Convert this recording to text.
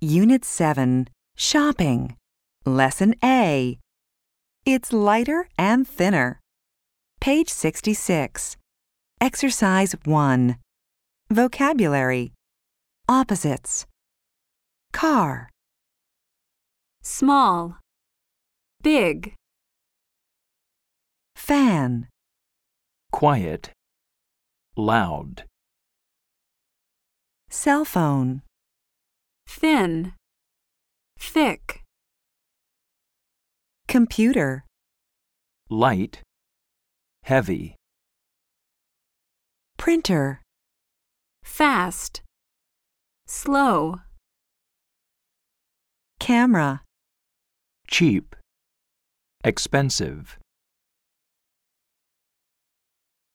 Unit 7, Shopping. Lesson A. It's lighter and thinner. Page 66. Exercise 1. Vocabulary. Opposites. Car. Small, big, Fan. Quiet. Loud. Cell phone. thin, thick, Computer. Light. Heavy. Printer. fast, slow, Camera. Cheap. Expensive.